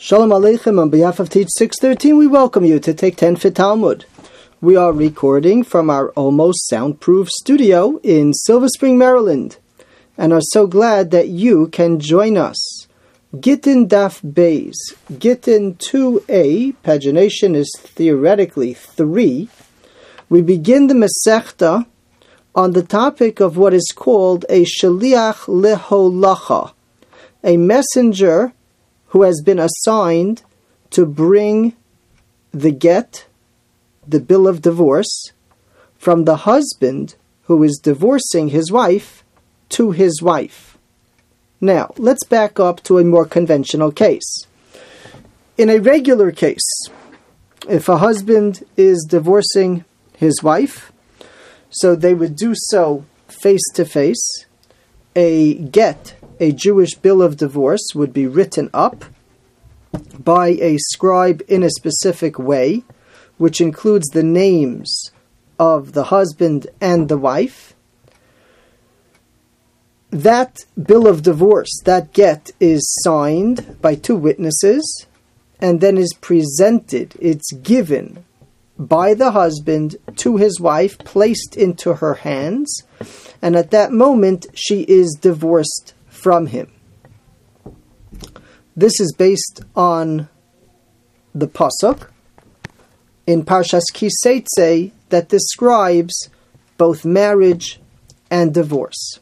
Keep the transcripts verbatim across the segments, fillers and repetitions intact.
Shalom Aleichem. On behalf of Teach six thirteen, we welcome you to Take ten for Talmud. We are recording from our almost soundproof studio in Silver Spring, Maryland, and are so glad that you can join us. Gittin Daf Beis, Gittin two A, pagination is theoretically three. We begin the Masechta on the topic of what is called a Shaliach Leholacha, a messenger who has been assigned to bring the get, the bill of divorce, from the husband who is divorcing his wife to his wife. Now, let's back up to a more conventional case. In a regular case, if a husband is divorcing his wife, so they would do so face to face, a get, a Jewish bill of divorce, would be written up by a scribe in a specific way, which includes the names of the husband and the wife. That bill of divorce, that get, is signed by two witnesses and then is presented, it's given by the husband to his wife, placed into her hands, and at that moment she is divorced from him. This is based on the pasuk in Parshas Kiseitze that describes both marriage and divorce.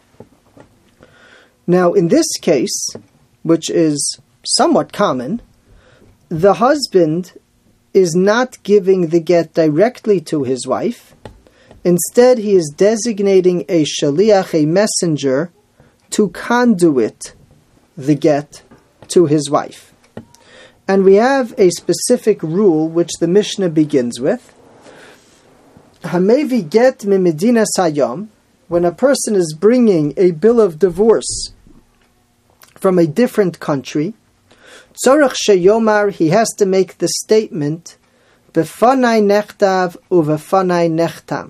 Now, in this case, which is somewhat common, the husband is not giving the get directly to his wife. Instead, he is designating a shaliach, a messenger, to conduit the get to his wife. And we have a specific rule which the Mishnah begins with. Hamevi get mimedina sayam, when a person is bringing a bill of divorce from a different country, tzorach sheyomar, he has to make the statement, befanai nechtav uvefanai nechtam.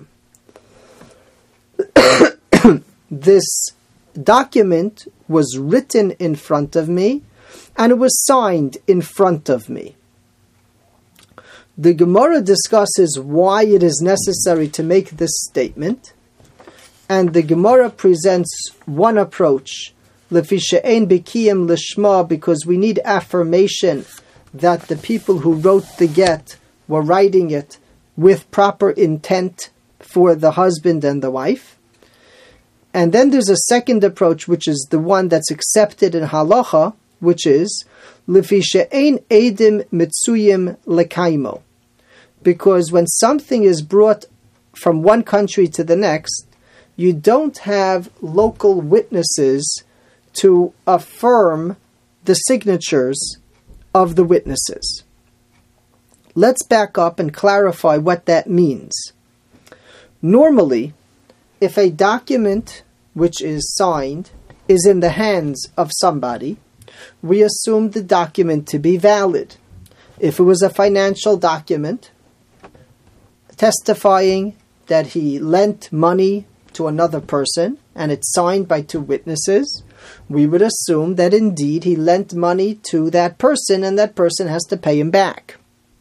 This document was written in front of me, and it was signed in front of me. The Gemara discusses why it is necessary to make this statement, and the Gemara presents one approach, lefi she'ein bikiyim lishma, because we need affirmation that the people who wrote the get were writing it with proper intent for the husband and the wife. And then there's a second approach, which is the one that's accepted in halacha, which is lefi she'ein edim mitzuyim lekaimo, because when something is brought from one country to the next, you don't have local witnesses to affirm the signatures of the witnesses. Let's back up and clarify what that means. Normally, if a document which is signed is in the hands of somebody, we assume the document to be valid. If it was a financial document testifying that he lent money to another person and it's signed by two witnesses, we would assume that indeed he lent money to that person and that person has to pay him back.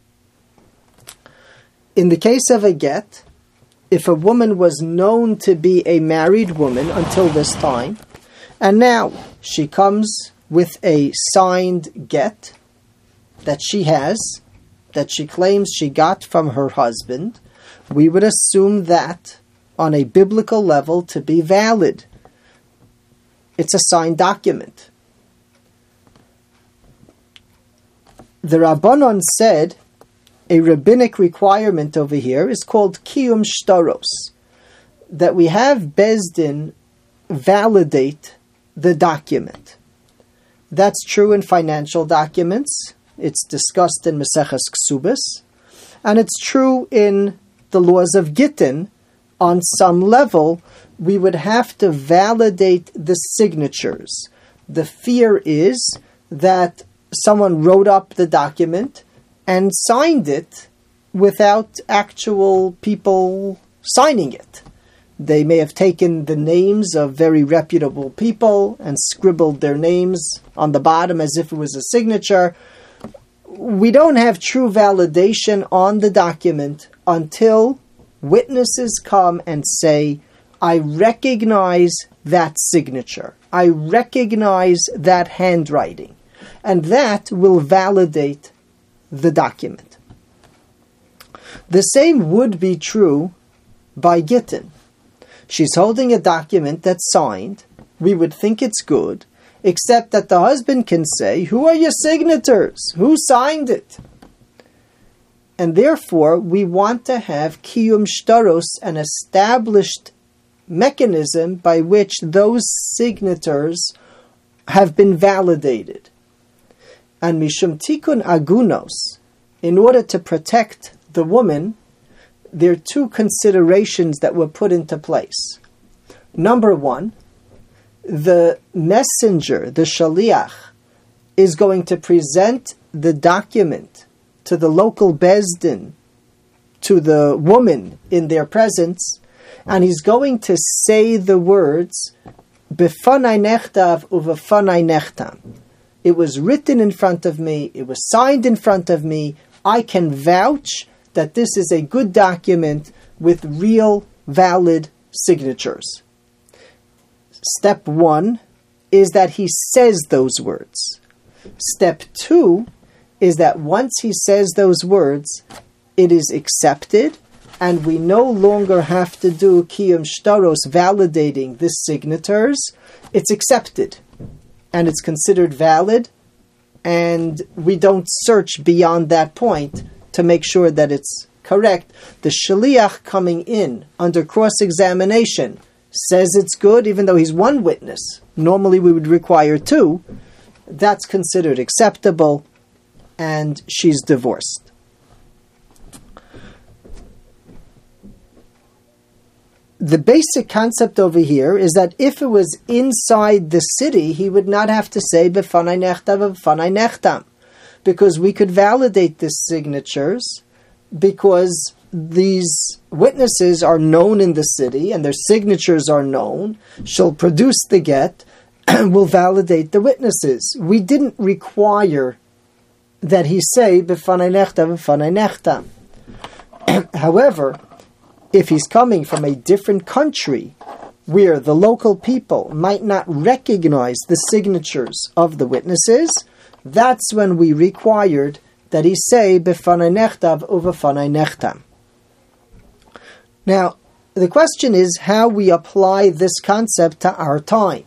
In the case of a get, if a woman was known to be a married woman until this time, and now she comes with a signed get that she has, that she claims she got from her husband, we would assume that on a biblical level to be valid. It's a signed document. The Rabbanon said a rabbinic requirement over here is called kiyum shtaros, that we have Beis Din validate the document. That's true in financial documents. It's discussed in Maseches Ksubas, and it's true in the laws of Gittin. On some level, we would have to validate the signatures. The fear is that someone wrote up the document and signed it without actual people signing it. They may have taken the names of very reputable people and scribbled their names on the bottom as if it was a signature, we don't have true validation on the document until witnesses come and say, I recognize that signature. I recognize that handwriting. And that will validate the document. The same would be true by Gittin. She's holding a document that's signed. We would think it's good, except that the husband can say, who are your signators? Who signed it? And therefore, we want to have kiyum shtaros, an established mechanism by which those signatures have been validated. And mishum tikun agunos, in order to protect the woman, there are two considerations that were put into place. Number one, the messenger, the shaliach, is going to present the document to the local bezdin, to the woman in their presence, and he's going to say the words, Befanai nechtav uvefanai nechtam. It was written in front of me, it was signed in front of me, I can vouch that this is a good document with real, valid signatures. Step one is that he says those words. Step two is that once he says those words, it is accepted, and we no longer have to do kiyum shtaros validating the signatures. It's accepted, and it's considered valid, and we don't search beyond that point to make sure that it's correct. The shaliach coming in under cross-examination says it's good, even though he's one witness. Normally we would require two. That's considered acceptable, and she's divorced. The basic concept over here is that if it was inside the city, he would not have to say Befanai nechtav Befanai nechtam, because we could validate the signatures because these witnesses are known in the city and their signatures are known. She'll produce the get and will validate the witnesses. We didn't require that he say Befanai nechtav Befanai nechtam. However, if he's coming from a different country where the local people might not recognize the signatures of the witnesses, that's when we required that he say Befanai nechtav uvefanai nechtam. Now, the question is how we apply this concept to our time.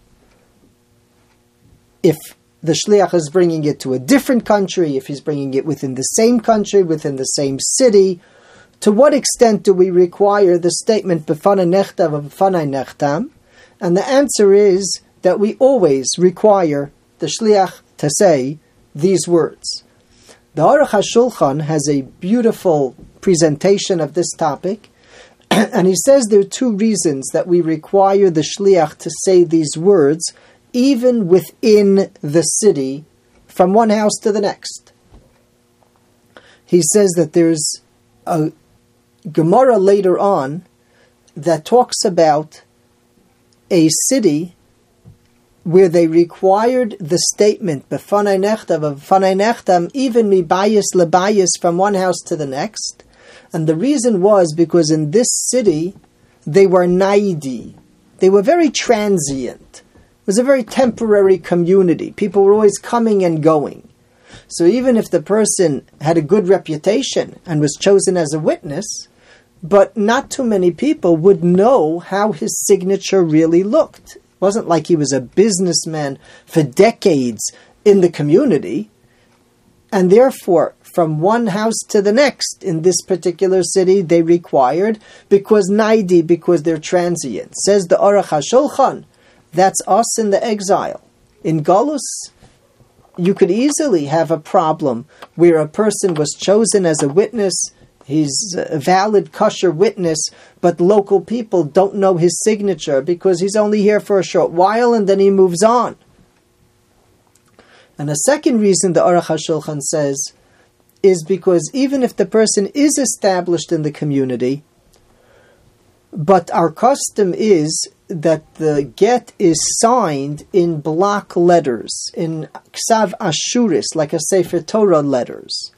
If the shliach is bringing it to a different country, if he's bringing it within the same country, within the same city, to what extent do we require the statement Befanai nechtav uvefanai nechtam? And the answer is that we always require the shliach to say these words. The Aruch HaShulchan has a beautiful presentation of this topic, and he says there are two reasons that we require the shliach to say these words even within the city from one house to the next. He says that there's a Gemara later on that talks about a city where they required the statement Befanai nechtav Befanai nechtam even mibayis lebayis from one house to the next, and the reason was because in this city they were naidi, they were very transient. It was a very temporary community. People were always coming and going. So even if the person had a good reputation and was chosen as a witness, but not too many people would know how his signature really looked. It wasn't like he was a businessman for decades in the community. And therefore, from one house to the next in this particular city, they required, because naidi, because they're transient. Says the Aruch HaShulchan, that's us in the exile. In Galus, you could easily have a problem where a person was chosen as a witness, he's a valid kosher witness, but local people don't know his signature because he's only here for a short while and then he moves on. And a second reason the Aruch HaShulchan says is because even if the person is established in the community, But our custom is that the get is signed in block letters, in ksav ashuris, like a Sefer Torah letters.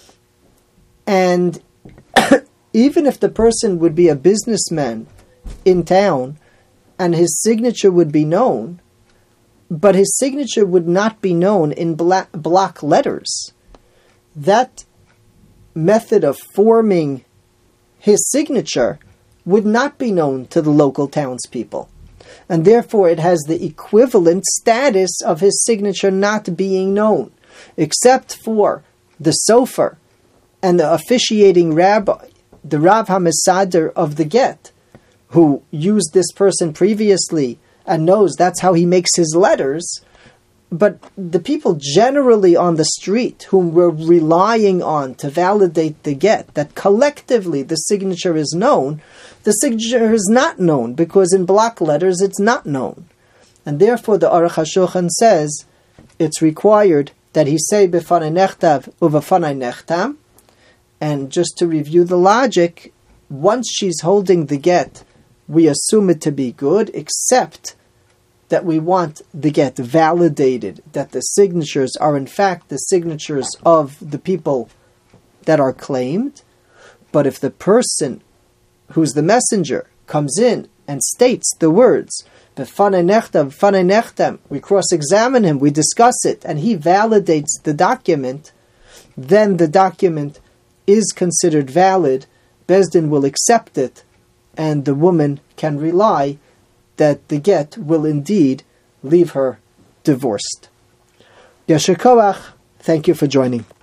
And even if the person would be a businessman in town and his signature would be known, but his signature would not be known in black, block letters, that method of forming his signature would not be known to the local townspeople. And therefore it has the equivalent status of his signature not being known, except for the sofer and the officiating rabbi, the Rav HaMesader of the get, who used this person previously and knows that's how he makes his letters. But the people generally on the street whom we're relying on to validate the get, that collectively the signature is known, the signature is not known, because in block letters it's not known. And therefore the Aruch HaShulchan says it's required that he say b'fanai nechtav u'b'fanai nechtam. And just to review the logic, once she's holding the get, we assume it to be good, except that we want the get validated, that the signatures are in fact the signatures of the people that are claimed. But if the person who's the messenger comes in and states the words, B'fanai nechtam, b'fanai nechtam, we cross-examine him, we discuss it, and he validates the document, then the document is considered valid, Beis Din will accept it, and the woman can rely that the get will indeed leave her divorced. Yasher koach, thank you for joining.